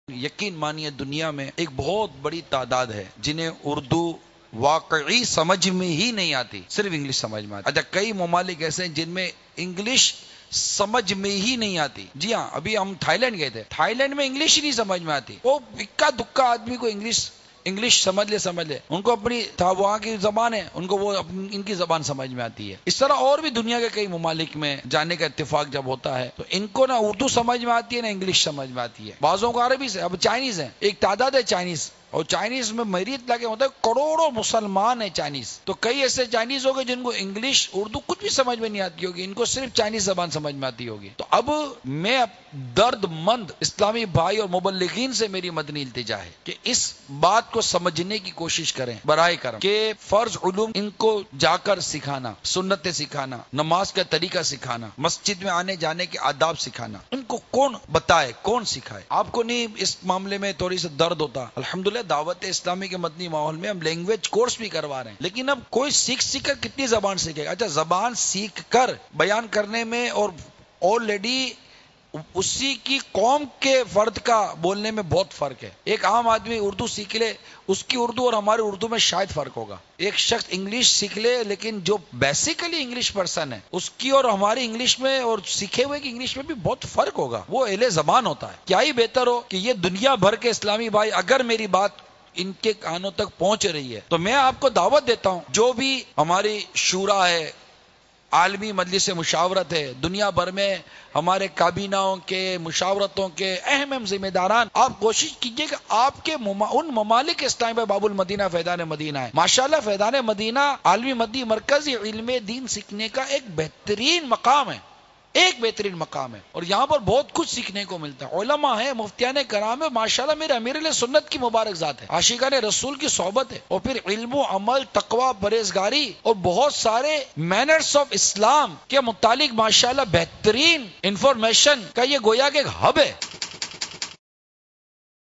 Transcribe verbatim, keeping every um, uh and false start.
یقین مانیے دنیا میں ایک بہت بڑی تعداد ہے جنہیں اردو واقعی سمجھ میں ہی نہیں آتی، صرف انگلش سمجھ میں آتی۔ اچھا، کئی ممالک ایسے ہیں جن میں انگلش سمجھ میں ہی نہیں آتی۔ جی ہاں، ابھی ہم تھائی لینڈ گئے تھے، تھائی لینڈ میں انگلش ہی نہیں سمجھ میں آتی۔ وہ اکا دکا آدمی کو انگلش انگلش سمجھ لے سمجھ لے ان کو اپنی تھا وہاں کی زبان ہے، ان کو وہ ان کی زبان سمجھ میں آتی ہے۔ اس طرح اور بھی دنیا کے کئی ممالک میں جانے کا اتفاق جب ہوتا ہے تو ان کو نہ اردو سمجھ میں آتی ہے نہ انگلش سمجھ میں آتی ہے۔ بعضوں کو عربی سے، اب چائنیز ہے، ایک تعداد ہے چائنیز، اور چائنیز میں میری اطلاع کے مطابق کروڑوں مسلمان ہیں چائنیز۔ تو کئی ایسے چائنیز ہو گئے جن کو انگلش اردو کچھ بھی سمجھ میں نہیں آتی ہوگی، ان کو صرف چائنیز زبان سمجھ میں آتی ہوگی۔ تو اب میں درد مند اسلامی بھائی اور مبلغین سے میری مدنی التجا ہے کہ اس بات کو سمجھنے کی کوشش کریں برائے کرم کہ فرض علوم ان کو جا کر سکھانا، سنتیں سکھانا، نماز کا طریقہ سکھانا، مسجد میں آنے جانے کے آداب سکھانا، ان کو کون بتائے، کون سکھائے؟ آپ کو نہیں اس معاملے میں تھوڑی سی درد ہوتا؟ الحمدللہ دعوت اسلامی کے مدنی ماحول میں ہم لینگویج کورس بھی کروا رہے ہیں، لیکن اب کوئی سیکھ سیکھ کر کتنی زبان سیکھے گا؟ اچھا، زبان سیکھ کر بیان کرنے میں اور آلریڈی اسی کی قوم کے فرد کا بولنے میں بہت فرق ہے۔ ایک عام آدمی اردو سیکھ لے، اس کی اردو اور ہماری اردو میں شاید فرق ہوگا۔ ایک شخص انگلش سیکھ لے، لیکن جو بیسیکلی انگلش پرسن ہے اس کی اور ہماری انگلش میں اور سیکھے ہوئے کی انگلش میں بھی بہت فرق ہوگا۔ وہ اہل زبان ہوتا ہے۔ کیا ہی بہتر ہو کہ یہ دنیا بھر کے اسلامی بھائی اگر میری بات ان کے کانوں تک پہنچ رہی ہے تو میں آپ کو دعوت دیتا ہوں، جو بھی ہماری شورا ہے، عالمی مجلس مشاورت ہے، دنیا بھر میں ہمارے کابیناؤں کے مشاورتوں کے اہم اہم ذمہ داران، آپ کوشش کیجئے کہ آپ کے مما ان ممالک اسلامی میں باب المدینہ فیضان مدینہ ہے، ماشاءاللہ فیضان مدینہ عالمی مدنی مرکز علم دین سیکھنے کا ایک بہترین مقام ہے، ایک بہترین مقام ہے، اور یہاں پر بہت کچھ سیکھنے کو ملتا ہے۔ علماء ہیں، مفتیان کرام ہے، ماشاءاللہ میرے امیر علیہ سنت کی مبارک ذات ہے، عاشقان رسول کی صحبت ہے، اور پھر علم و عمل، تقوی، پرہیزگاری اور بہت سارے مینرز آف اسلام کے متعلق ماشاءاللہ بہترین انفارمیشن کا یہ گویا کہ ایک ہب ہے۔